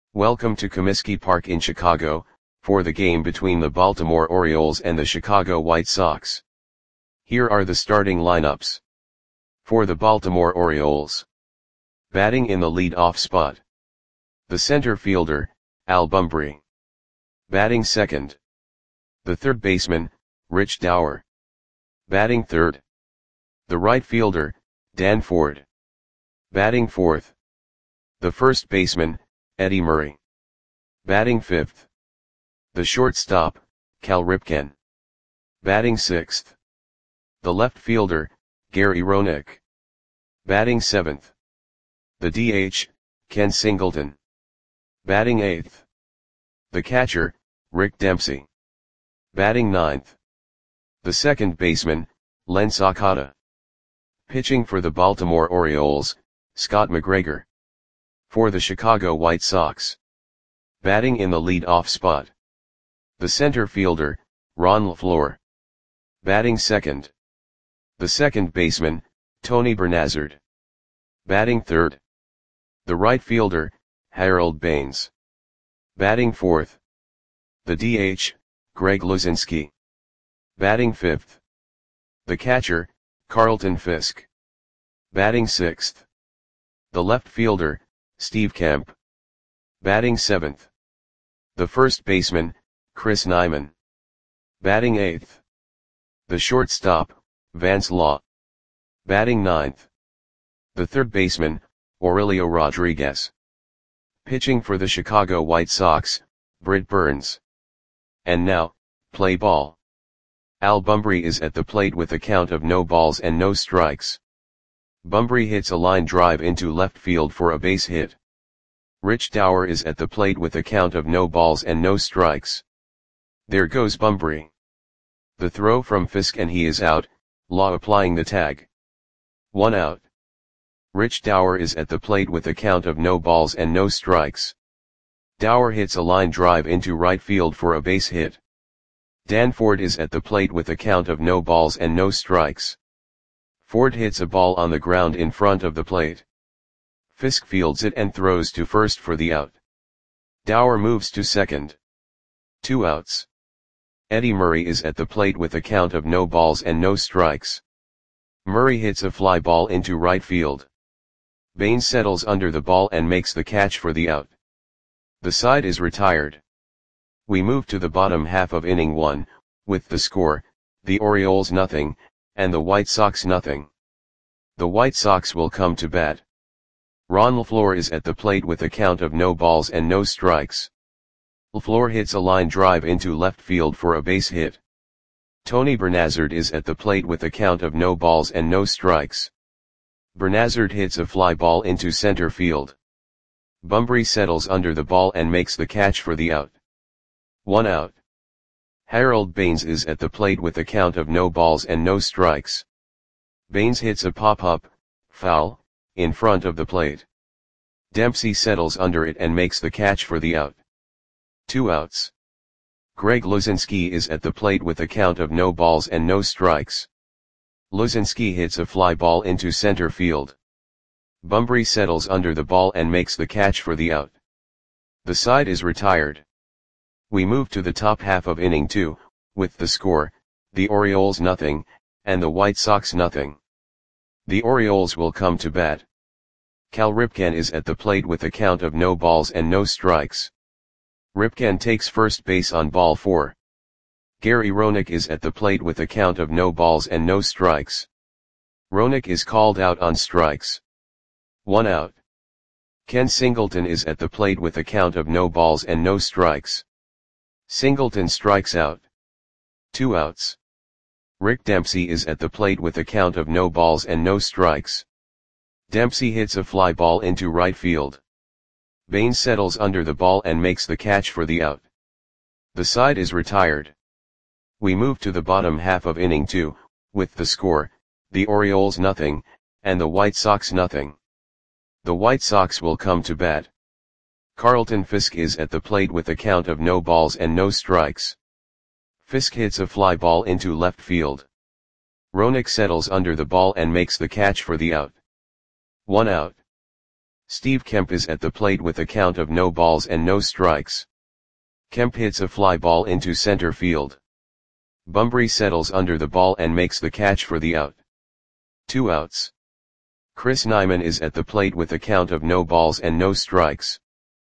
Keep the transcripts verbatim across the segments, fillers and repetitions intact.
Welcome to Comiskey Park in Chicago, for the game between the Baltimore Orioles and the Chicago White Sox. Here are the starting lineups. For the Baltimore Orioles. Batting in the lead-off spot. The center fielder, Al Bumbry. Batting second. The third baseman, Rich Dauer. Batting third. The right fielder, Dan Ford. Batting fourth. The first baseman, Eddie Murray. Batting fifth. The shortstop, Cal Ripken. Batting sixth. The left fielder, Gary Roenick. Batting seventh. The D H, Ken Singleton. Batting eighth. The catcher, Rick Dempsey. Batting ninth. The second baseman, Len Sakata. Pitching for the Baltimore Orioles, Scott McGregor. For the Chicago White Sox. Batting in the lead-off spot. The center fielder, Ron LeFlore. Batting second. The second baseman, Tony Bernazard. Batting third. The right fielder, Harold Baines. Batting fourth. The D H, Greg Luzinski. Batting fifth. The catcher, Carlton Fisk. Batting sixth. The left fielder, Steve Kemp. Batting seventh. The first baseman, Chris Nyman. Batting eighth. The shortstop, Vance Law. Batting ninth. The third baseman, Aurelio Rodriguez. Pitching for the Chicago White Sox, Britt Burns. And now, play ball. Al Bumbry is at the plate with a count of no balls and no strikes. Bumbry hits a line drive into left field for a base hit. Rich Dauer is at the plate with a count of no balls and no strikes. There goes Bumbry. The throw from Fisk and he is out, Law applying the tag. One out. Rich Dauer is at the plate with a count of no balls and no strikes. Dauer hits a line drive into right field for a base hit. Dan Ford is at the plate with a count of no balls and no strikes. Ford hits a ball on the ground in front of the plate. Fisk fields it and throws to first for the out. Dauer moves to second. Two outs. Eddie Murray is at the plate with a count of no balls and no strikes. Murray hits a fly ball into right field. Baines settles under the ball and makes the catch for the out. The side is retired. We move to the bottom half of inning one, with the score, the Orioles nothing, and the White Sox nothing. The White Sox will come to bat. Ron LeFlore is at the plate with a count of no balls and no strikes. LeFlore hits a line drive into left field for a base hit. Tony Bernazard is at the plate with a count of no balls and no strikes. Bernazard hits a fly ball into center field. Bumbry settles under the ball and makes the catch for the out. One out. Harold Baines is at the plate with a count of no balls and no strikes. Baines hits a pop-up, foul, in front of the plate. Dempsey settles under it and makes the catch for the out. Two outs. Greg Luzinski is at the plate with a count of no balls and no strikes. Luzinski hits a fly ball into center field. Bumbry settles under the ball and makes the catch for the out. The side is retired. We move to the top half of inning two, with the score, the Orioles nothing, and the White Sox nothing. The Orioles will come to bat. Cal Ripken is at the plate with a count of no balls and no strikes. Ripken takes first base on ball four. Gary Roenick is at the plate with a count of no balls and no strikes. Roenick is called out on strikes. One out. Ken Singleton is at the plate with a count of no balls and no strikes. Singleton strikes out. Two outs. Rick Dempsey is at the plate with a count of no balls and no strikes. Dempsey hits a fly ball into right field. Baines settles under the ball and makes the catch for the out. The side is retired. We move to the bottom half of inning two, with the score, the Orioles nothing, and the White Sox nothing. The White Sox will come to bat. Carlton Fisk is at the plate with a count of no balls and no strikes. Fisk hits a fly ball into left field. Roenick settles under the ball and makes the catch for the out. One out. Steve Kemp is at the plate with a count of no balls and no strikes. Kemp hits a fly ball into center field. Bunbury settles under the ball and makes the catch for the out. Two outs. Chris Nyman is at the plate with a count of no balls and no strikes.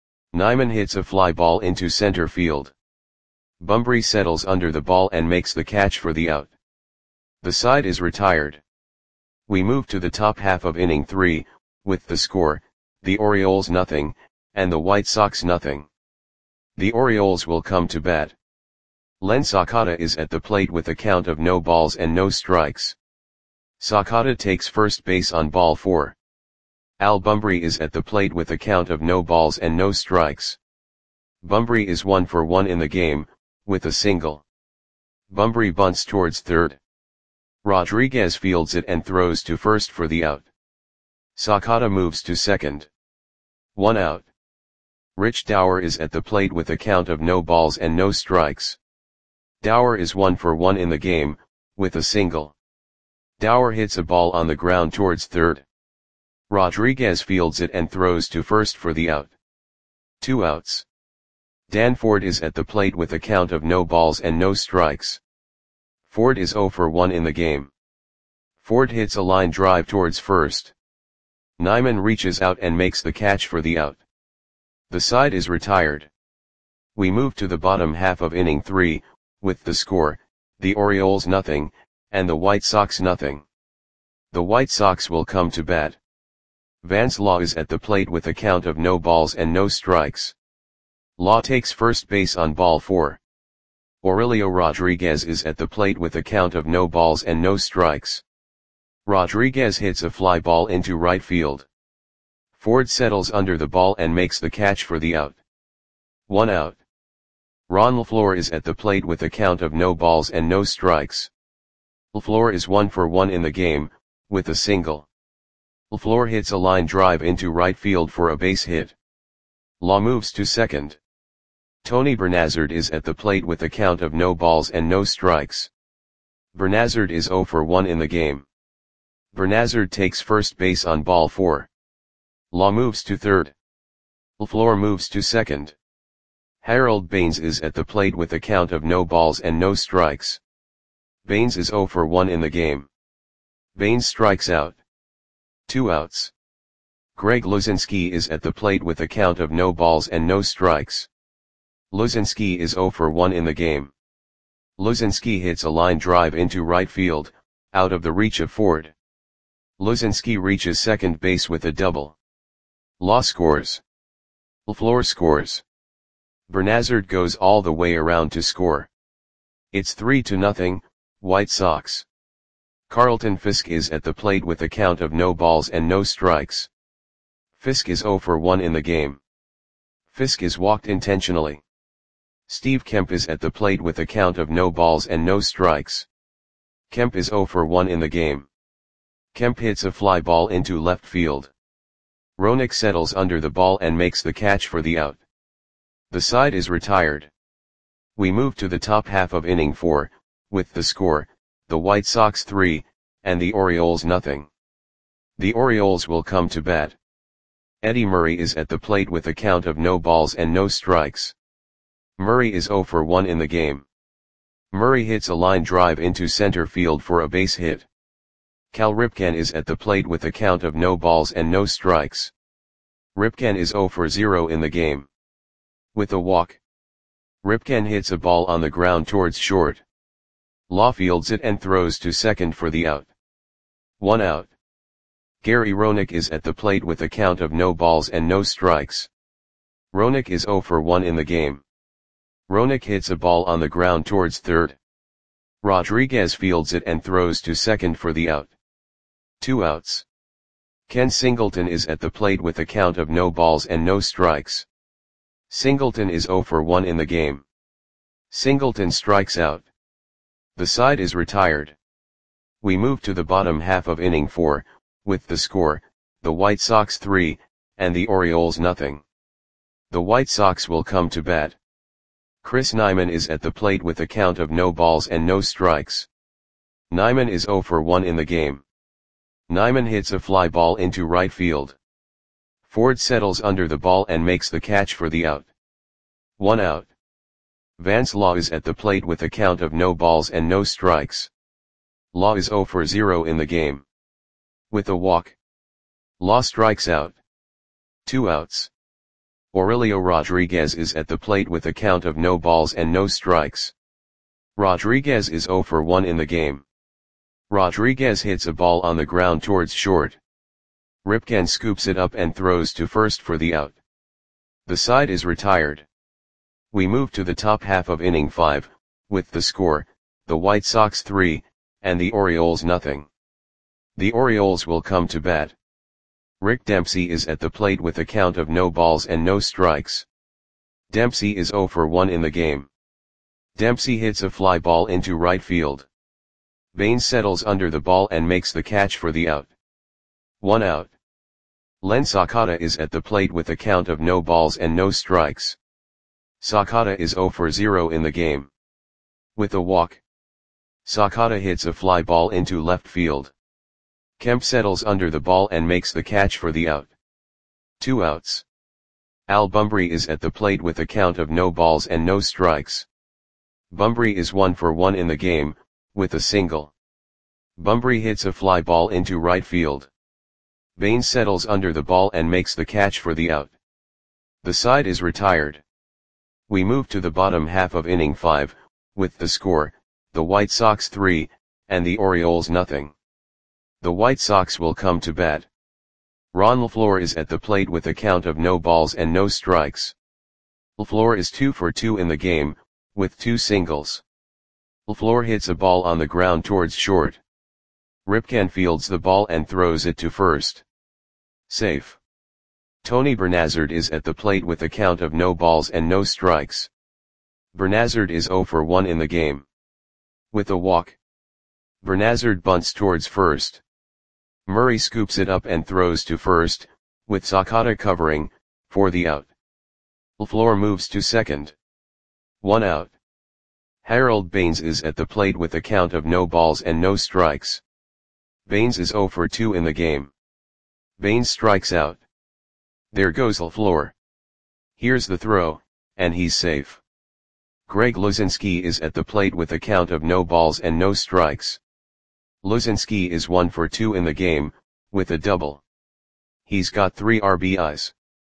Nyman hits a fly ball into center field. Bunbury settles under the ball and makes the catch for the out. The side is retired. We move to the top half of inning three, with the score, the Orioles nothing, and the White Sox nothing. The Orioles will come to bat. Len Sakata is at the plate with a count of no balls and no strikes. Sakata takes first base on ball four. Al Bunbury is at the plate with a count of no balls and no strikes. Bunbury is one for one in the game, with a single. Bunbury bunts towards third. Rodriguez fields it and throws to first for the out. Sakata moves to second. One out. Rich Dower is at the plate with a count of no balls and no strikes. Dower is one for one in the game, with a single. Dower hits a ball on the ground towards third. Rodriguez fields it and throws to first for the out. Two outs. Dan Ford is at the plate with a count of no balls and no strikes. Ford is zero for one in the game. Ford hits a line drive towards first. Nyman reaches out and makes the catch for the out. The side is retired. We move to the bottom half of inning three, with the score, the Orioles nothing, and the White Sox nothing. The White Sox will come to bat. Vance Law is at the plate with a count of no balls and no strikes. Law takes first base on ball four. Aurelio Rodriguez is at the plate with a count of no balls and no strikes. Rodriguez hits a fly ball into right field. Ford settles under the ball and makes the catch for the out. One out. Ron LaFleur is at the plate with a count of no balls and no strikes. LaFleur is one for one in the game, with a single. LaFleur hits a line drive into right field for a base hit. Law moves to second. Tony Bernazard is at the plate with a count of no balls and no strikes. Bernazard is zero for one in the game. Bernazard takes first base on ball four. Law moves to third. LaFleur moves to second. Harold Baines is at the plate with a count of no balls and no strikes. Baines is zero for one in the game. Baines strikes out. Two outs. Greg Luzinski is at the plate with a count of no balls and no strikes. Luzinski is zero for one in the game. Luzinski hits a line drive into right field, out of the reach of Ford. Luzinski reaches second base with a double. Law scores. LaFleur scores. Bernazard goes all the way around to score. It's three to nothing, White Sox. Carlton Fisk is at the plate with a count of no balls and no strikes. Fisk is zero for one in the game. Fisk is walked intentionally. Steve Kemp is at the plate with a count of no balls and no strikes. Kemp is zero for one in the game. Kemp hits a fly ball into left field. Roenick settles under the ball and makes the catch for the out. The side is retired. We move to the top half of inning four, with the score, the White Sox three, and the Orioles nothing. The Orioles will come to bat. Eddie Murray is at the plate with a count of no balls and no strikes. Murray is zero for one in the game. Murray hits a line drive into center field for a base hit. Cal Ripken is at the plate with a count of no balls and no strikes. Ripken is zero for zero in the game. With a walk. Ripken hits a ball on the ground towards short. Law fields it and throws to second for the out. One out. Gary Roenick is at the plate with a count of no balls and no strikes. Roenick is zero for one in the game. Roenick hits a ball on the ground towards third. Rodriguez fields it and throws to second for the out. Two outs. Ken Singleton is at the plate with a count of no balls and no strikes. Singleton is zero for one in the game. Singleton strikes out. The side is retired. We move to the bottom half of inning four, with the score, the White Sox three, and the Orioles nothing. The White Sox will come to bat. Chris Nyman is at the plate with a count of no balls and no strikes. Nyman is zero for one in the game. Nyman hits a fly ball into right field. Ford settles under the ball and makes the catch for the out. One out. Vance Law is at the plate with a count of no balls and no strikes. Law is zero for zero in the game. With a walk, Law strikes out. Two outs. Aurelio Rodriguez is at the plate with a count of no balls and no strikes. Rodriguez is zero for one in the game. Rodriguez hits a ball on the ground towards short. Ripken scoops it up and throws to first for the out. The side is retired. We move to the top half of inning five, with the score, the White Sox three, and the Orioles nothing. The Orioles will come to bat. Rick Dempsey is at the plate with a count of no balls and no strikes. Dempsey is zero for one in the game. Dempsey hits a fly ball into right field. Baines settles under the ball and makes the catch for the out. One out. Len Sakata is at the plate with a count of no balls and no strikes. Sakata is zero for zero in the game. With a walk, Sakata hits a fly ball into left field. Kemp settles under the ball and makes the catch for the out. Two outs. Al Bumbry is at the plate with a count of no balls and no strikes. Bumbry is one for one in the game, with a single. Bumbry hits a fly ball into right field. Baines settles under the ball and makes the catch for the out. The side is retired. We move to the bottom half of inning five, with the score, the White Sox three, and the Orioles nothing. The White Sox will come to bat. Ron LaFleur is at the plate with a count of no balls and no strikes. LaFleur is two for two in the game, with two singles. LaFleur hits a ball on the ground towards short. Ripken fields the ball and throws it to first. Safe. Tony Bernazard is at the plate with a count of no balls and no strikes. Bernazard is zero for one in the game. With a walk, Bernazard bunts towards first. Murray scoops it up and throws to first, with Sakata covering, for the out. LaFleur moves to second. One out. Harold Baines is at the plate with a count of no balls and no strikes. Baines is zero for two in the game. Baines strikes out. There goes LaFleur. Here's the throw, and he's safe. Greg Luzinski is at the plate with a count of no balls and no strikes. Luzinski is one for two in the game, with a double. He's got three R B Is.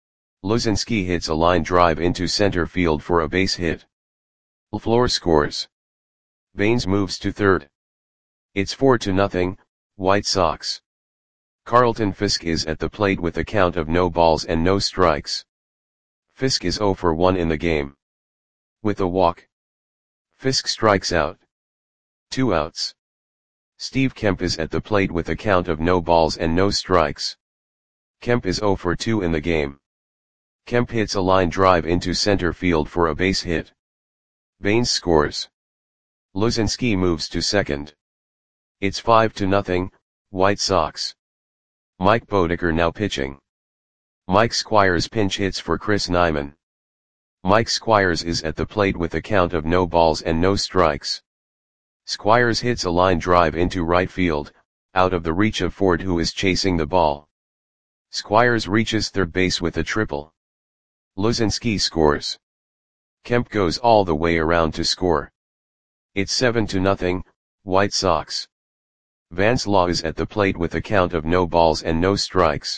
Luzinski hits a line drive into center field for a base hit. LaFleur scores. Baines moves to third. It's four to nothing, White Sox. Carlton Fisk is at the plate with a count of no balls and no strikes. Fisk is zero for one in the game. With a walk, Fisk strikes out. Two outs. Steve Kemp is at the plate with a count of no balls and no strikes. Kemp is zero for two in the game. Kemp hits a line drive into center field for a base hit. Baines scores. Luzinski moves to second. It's five to nothing, White Sox. Mike Boddicker now pitching. Mike Squires pinch hits for Chris Nyman. Mike Squires is at the plate with a count of no balls and no strikes. Squires hits a line drive into right field, out of the reach of Ford, who is chasing the ball. Squires reaches third base with a triple. Luzinski scores. Kemp goes all the way around to score. It's seven to nothing, White Sox. Vance Law is at the plate with a count of no balls and no strikes.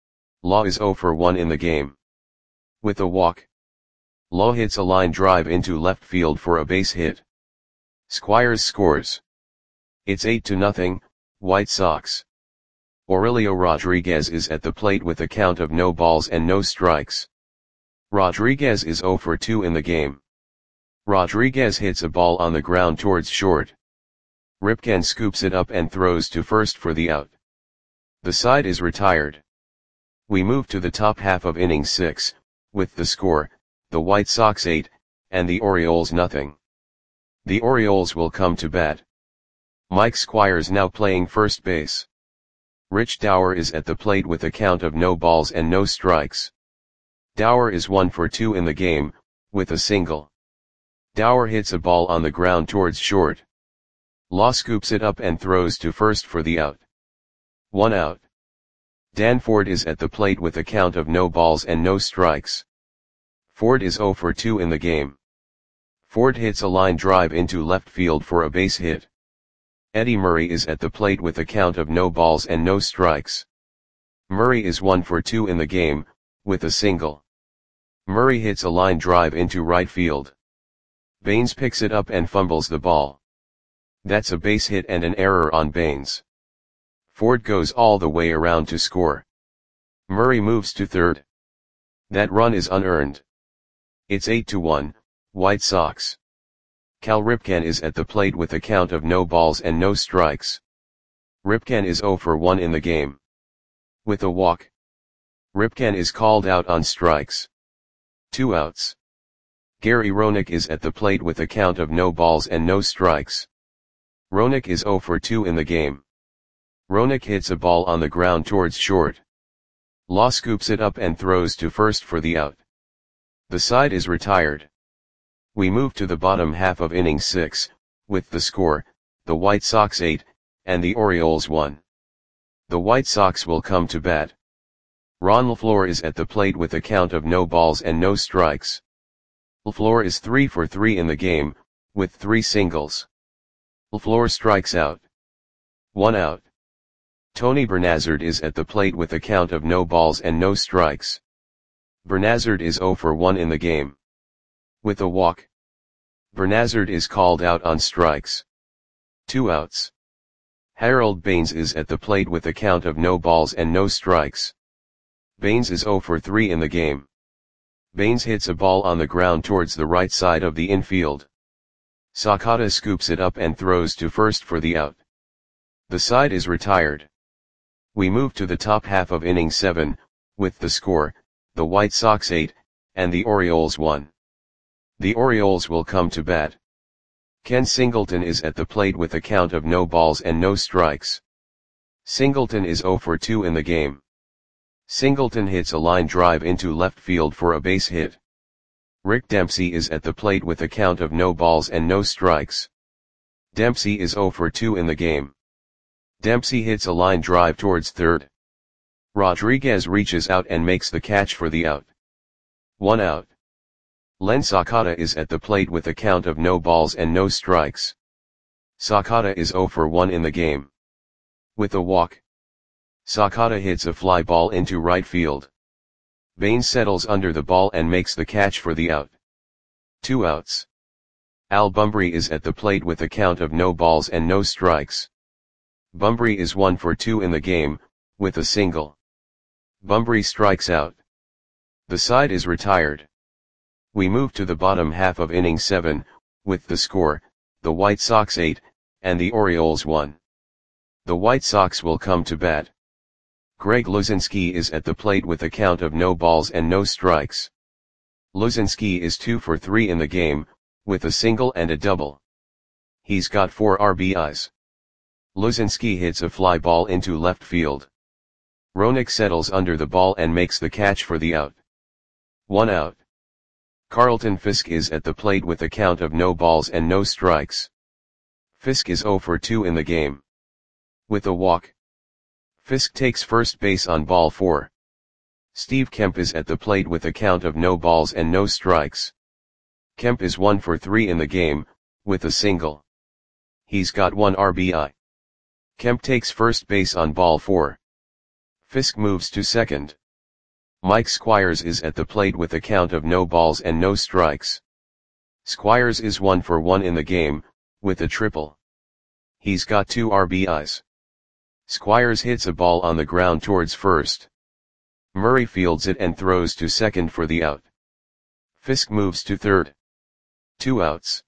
Law is zero for one in the game. With a walk, Law hits a line drive into left field for a base hit. Squires scores. It's eight to nothing, White Sox. Aurelio Rodriguez is at the plate with a count of no balls and no strikes. Rodriguez is zero for two in the game. Rodriguez hits a ball on the ground towards short. Ripken scoops it up and throws to first for the out. The side is retired. We move to the top half of inning six, with the score, the White Sox eight, and the Orioles nothing. The Orioles will come to bat. Mike Squires now playing first base. Rich Dower is at the plate with a count of no balls and no strikes. Dower is one for two in the game, with a single. Dower hits a ball on the ground towards short. Law scoops it up and throws to first for the out. One out. Dan Ford is at the plate with a count of no balls and no strikes. Ford is zero for two in the game. Ford hits a line drive into left field for a base hit. Eddie Murray is at the plate with a count of no balls and no strikes. Murray is one for two in the game, with a single. Murray hits a line drive into right field. Baines picks it up and fumbles the ball. That's a base hit and an error on Baines. Ford goes all the way around to score. Murray moves to third. That run is unearned. It's eight to one, White Sox. Cal Ripken is at the plate with a count of no balls and no strikes. Ripken is zero for one in the game. With a walk. Ripken is called out on strikes. Two outs. Gary Roenick is at the plate with a count of no balls and no strikes. Roenick is zero for two in the game. Roenick hits a ball on the ground towards short. Law scoops it up and throws to first for the out. The side is retired. We move to the bottom half of inning six, with the score, the White Sox eight, and the Orioles one. The White Sox will come to bat. Ron LaFleur is at the plate with a count of no balls and no strikes. LaFleur is three for three in the game, with three singles. LaFleur strikes out. One out. Tony Bernazard is at the plate with a count of no balls and no strikes. Bernazard is zero for one in the game. With a walk. Bernazard is called out on strikes. Two outs. Harold Baines is at the plate with a count of no balls and no strikes. Baines is zero for three in the game. Baines hits a ball on the ground towards the right side of the infield. Sakata scoops it up and throws to first for the out. The side is retired. We move to the top half of inning seven, with the score, the White Sox eight, and the Orioles one. The Orioles will come to bat. Ken Singleton is at the plate with a count of no balls and no strikes. Singleton is zero for two in the game. Singleton hits a line drive into left field for a base hit. Rick Dempsey is at the plate with a count of no balls and no strikes. Dempsey is zero for two in the game. Dempsey hits a line drive towards third. Rodriguez reaches out and makes the catch for the out. One out. Len Sakata is at the plate with a count of no balls and no strikes. Sakata is zero for one in the game. With a walk. Sakata hits a fly ball into right field. Baines settles under the ball and makes the catch for the out. Two outs. Al Bumbry is at the plate with a count of no balls and no strikes. Bumbry is one for two in the game, with a single. Bumbry strikes out. The side is retired. We move to the bottom half of inning seven, with the score, the White Sox eight, and the Orioles one. The White Sox will come to bat. Greg Luzinski is at the plate with a count of no balls and no strikes. Luzinski is two for three in the game, with a single and a double. He's got four R B Is. Luzinski hits a fly ball into left field. Roenick settles under the ball and makes the catch for the out. One out. Carlton Fisk is at the plate with a count of no balls and no strikes. Fisk is zero for two in the game. With a walk. Fisk takes first base on ball four. Steve Kemp is at the plate with a count of no balls and no strikes. Kemp is one for three in the game, with a single. He's got one R B I. Kemp takes first base on ball four. Fisk moves to second. Mike Squires is at the plate with a count of no balls and no strikes. Squires is one for one in the game, with a triple. He's got two R B Is. Squires hits a ball on the ground towards first. Murray fields it and throws to second for the out. Fisk moves to third. Two outs.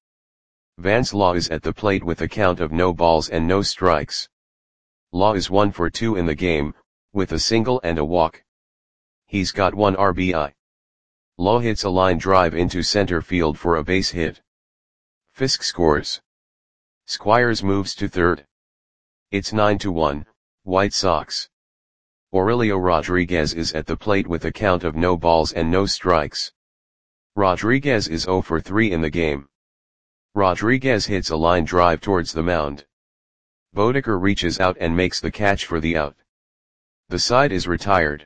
Vance Law is at the plate with a count of no balls and no strikes. Law is one for two in the game, with a single and a walk. He's got one R B I. Law hits a line drive into center field for a base hit. Fisk scores. Squires moves to third. It's nine to one, White Sox. Aurelio Rodriguez is at the plate with a count of no balls and no strikes. Rodriguez is zero for three in the game. Rodriguez hits a line drive towards the mound. Bodeker reaches out and makes the catch for the out. The side is retired.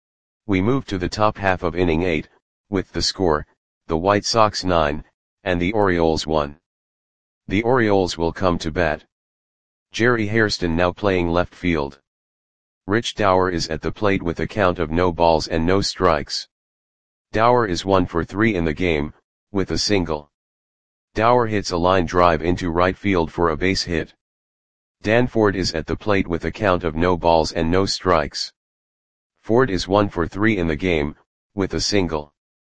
We move to the top half of inning eight, with the score, the White Sox nine, and the Orioles one. The Orioles will come to bat. Jerry Hairston now playing left field. Rich Dauer is at the plate with a count of no balls and no strikes. Dauer is one for three in the game, with a single. Dauer hits a line drive into right field for a base hit. Dan Ford is at the plate with a count of no balls and no strikes. Ford is one for three in the game, with a single.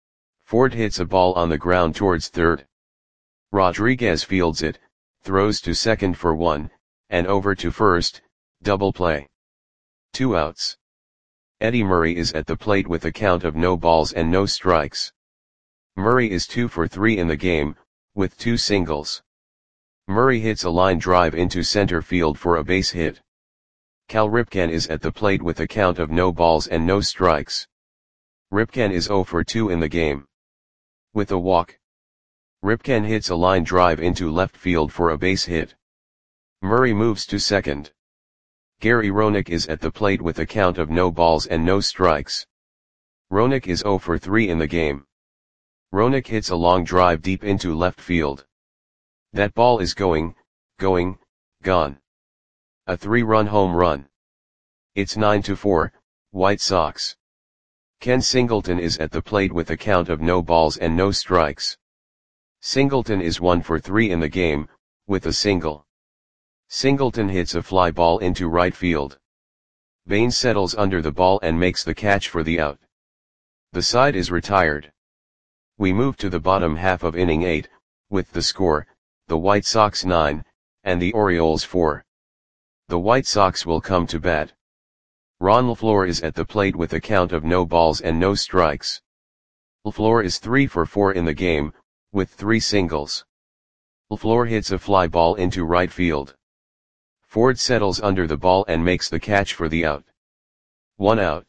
Ford hits a ball on the ground towards third. Rodriguez fields it, throws to second for one, and over to first, double play. Two outs. Eddie Murray is at the plate with a count of no balls and no strikes. Murray is two for three in the game, with two singles. Murray hits a line drive into center field for a base hit. Cal Ripken is at the plate with a count of no balls and no strikes. Ripken is zero for two in the game. With a walk. Ripken hits a line drive into left field for a base hit. Murray moves to second. Gary Roenick is at the plate with a count of no balls and no strikes. Roenick is zero for three in the game. Roenick hits a long drive deep into left field. That ball is going, going, gone. A three-run home run. It's nine to four, White Sox. Ken Singleton is at the plate with a count of no balls and no strikes. Singleton is one for three in the game, with a single. Singleton hits a fly ball into right field. Baines settles under the ball and makes the catch for the out. The side is retired. We move to the bottom half of inning eight, with the score, the White Sox nine, and the Orioles four. The White Sox will come to bat. Ron LeFleur is at the plate with a count of no balls and no strikes. LeFleur is three for four in the game, with three singles. LeFleur hits a fly ball into right field. Ford settles under the ball and makes the catch for the out. One out.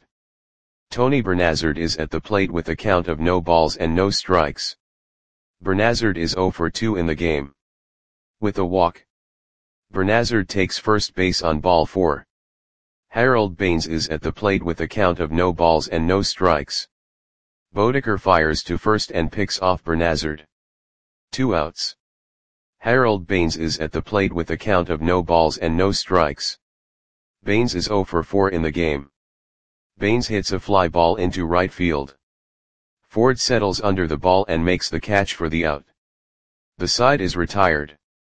Tony Bernazard is at the plate with a count of no balls and no strikes. Bernazard is zero for two in the game. With a walk. Bernazard takes first base on ball four. Harold Baines is at the plate with a count of no balls and no strikes. Bodeker fires to first and picks off Bernazard. Two outs. Harold Baines is at the plate with a count of no balls and no strikes. Baines is zero for four in the game. Baines hits a fly ball into right field. Ford settles under the ball and makes the catch for the out. The side is retired.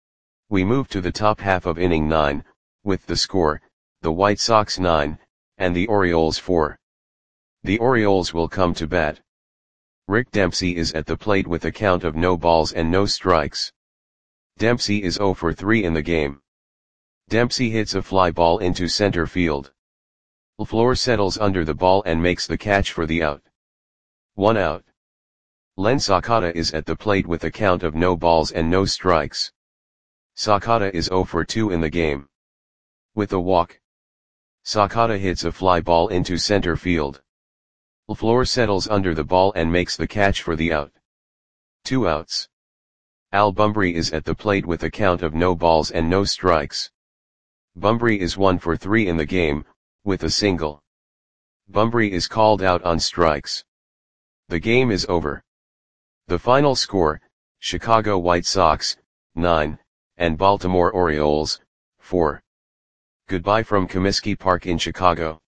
We move to the top half of inning nine, with the score, the White Sox nine, and the Orioles four. The Orioles will come to bat. Rick Dempsey is at the plate with a count of no balls and no strikes. Dempsey is zero for three in the game. Dempsey hits a fly ball into center field. LeFleur settles under the ball and makes the catch for the out. One out. Len Sakata is at the plate with a count of no balls and no strikes. Sakata is zero for two in the game. With a walk. Sakata hits a fly ball into center field. LeFleur settles under the ball and makes the catch for the out. Two outs. Al Bumbry is at the plate with a count of no balls and no strikes. Bumbry is one for three in the game, with a single. Bumbry is called out on strikes. The game is over. The final score, Chicago White Sox, nine, and Baltimore Orioles, four. Goodbye from Comiskey Park in Chicago.